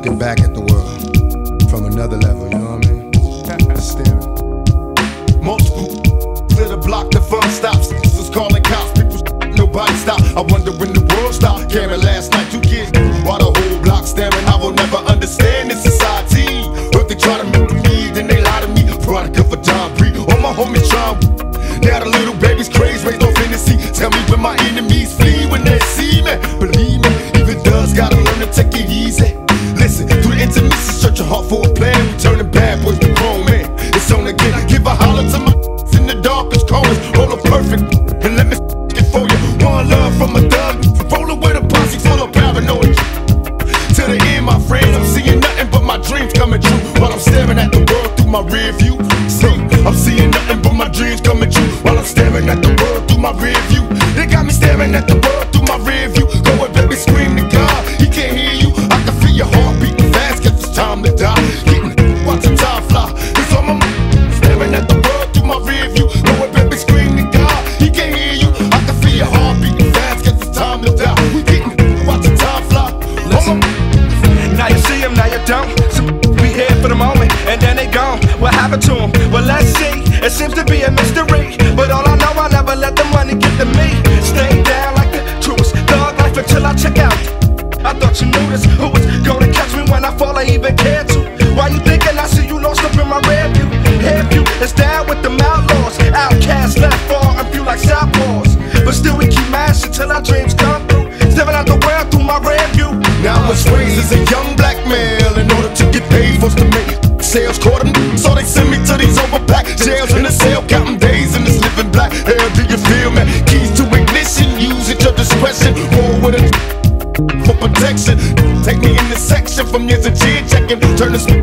looking back at the world from another level, you know what I mean? Staring. Multiple clear the block, the fun stops. This is calling cops, people nobody stop. I wonder when the world stopped. Caring last night, 2 kids while the whole block staring. I will never understand this society. If they try to make me, then they lie to me. Product of a John Bree, all my homies trying. Now the little baby's crazy, raised on fantasy. Tell me when my enemies flee when they see me. Believe me, even does gotta learn to take it easy. Listen, through the intermission, search your heart for a plan. We turning bad boys to grown men. It's on again. Give a holler to my in the darkest corners. Hold up perfect and let me it for you. One love from a thug, rolling with a posse full of paranoid. To the end, my friend, I'm seeing nothing but my dreams coming true. While I'm staring at the world through my rear view. See, I'm seeing nothing but my dreams coming true. While I'm staring at the world through my rear view. They got me staring at the world through my rear view. Go and baby, scream to God, he can't hear you. I can feel your heart beating fast, guess it's time to die. Getting, watching time fly. It's on my mind, staring at the world through my rear view. Go and baby, scream to God, he can't hear you. I can feel your heart beating fast, guess it's time to die. We getting, watching time fly. Listen, now you see him, now you don't. So we here for the moment, and then they gone. What happened to him? Well, let's see. It seems to be a mystery, but all I know, I never let the money get to me. Stay down like the truest thug life until I check out. I thought you knew this. Who was gonna catch me when I fall? I even cared to. Why you thinking I see you lost up in my rear view? Head view is down with the outlaws. Outcasts left far and few like southpaws. But still we keep mashing till our dreams come through. Stepping out the world through my rear view. Now I was raised as a young black male. In order to get paid, forced to make sales. Caught them, so they send me to these overpacked jails. In the cell, counting days in this living black hell. Do you feel me? Keys to ignition, use at your discretion. Roll with it for protection. Take me in the section from years of cheer checking. Turn this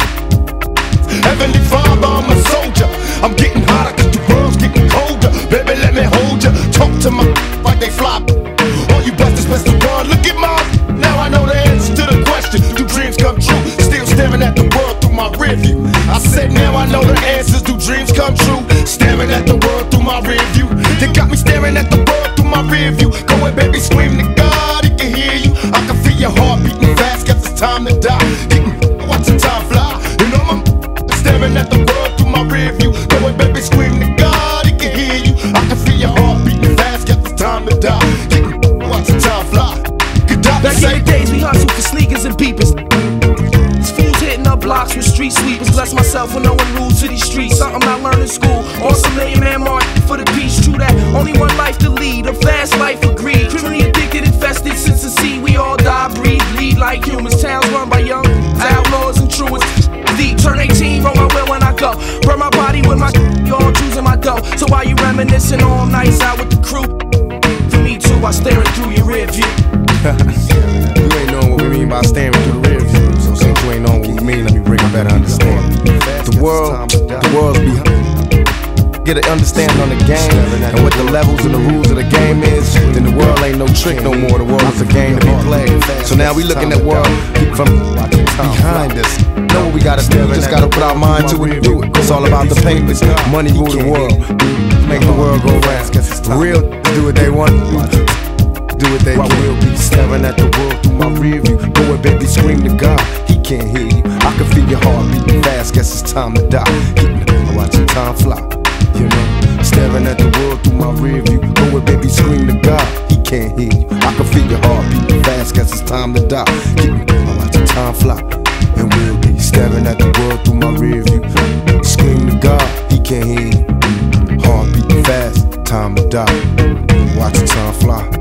Heavenly Father, I'm a soldier. I'm getting hotter cause the world's getting colder. Baby, let me hold ya. Talk to my like they fly. All you bastards best to run. Look at mine. Now I know the answer to the question. Do dreams come true? Still staring at the world through my rear view. I said now I know the answers. Do dreams come true? Staring at the world through my rear view. They got me staring at the world through my rear view. Go ahead, baby, scream to God, he can hear you. I can feel your heart beating fast, guess it's time to die. Watching time fly. You know I'm staring at the world through my rear view. Go ahead, baby, scream to God, he can hear you. I can feel your heart beating fast, guess it's time to die. Watching time fly. Back in the days, we hustled for sneakers and beepers. Fools hitting up blocks with street sweepers. Bless myself with knowing rules to these streets. Something I learned in school. On some million man march for the peace. True that, only one life to lead. A fast life of greed. Criminally addicted, infested since the seed. We all die, breathe, bleed like humans. Towns run by young outlaws and truants. Deep, turn 18, roll my wheel when I go. Burn my body with my y'all choosing my dough. So while you reminiscing all nights out with the crew, for me too, I staring through your rear view. You ain't knowing what we mean by staring through the rear view. So since you ain't knowing what we mean, let me bring a better understanding. The world's get an understanding on the game and what the levels and the rules of the game is. Then the world ain't no trick no more. The world is a game to be played. So now we looking at world from behind us. Know what we gotta do. We just gotta put our mind to it and do it. It's all about the papers. Money rule the world. Make the world go round. Real do what they want to do. Do what they want. We'll be staring at the world through my rear view. Go and baby, scream to God, he can't hear you. I can feel your heart beating fast, guess it's time to die. I'm watching time fly, you know. Staring at the world through my rear view. Go and baby, scream to God, he can't hear you. I can feel your heart beating fast, guess it's time to die. I'm watching time fly, and we'll be staring at the world through my rear view. Scream to God, he can't hear you. Heart beating fast, time to die. Watching time fly.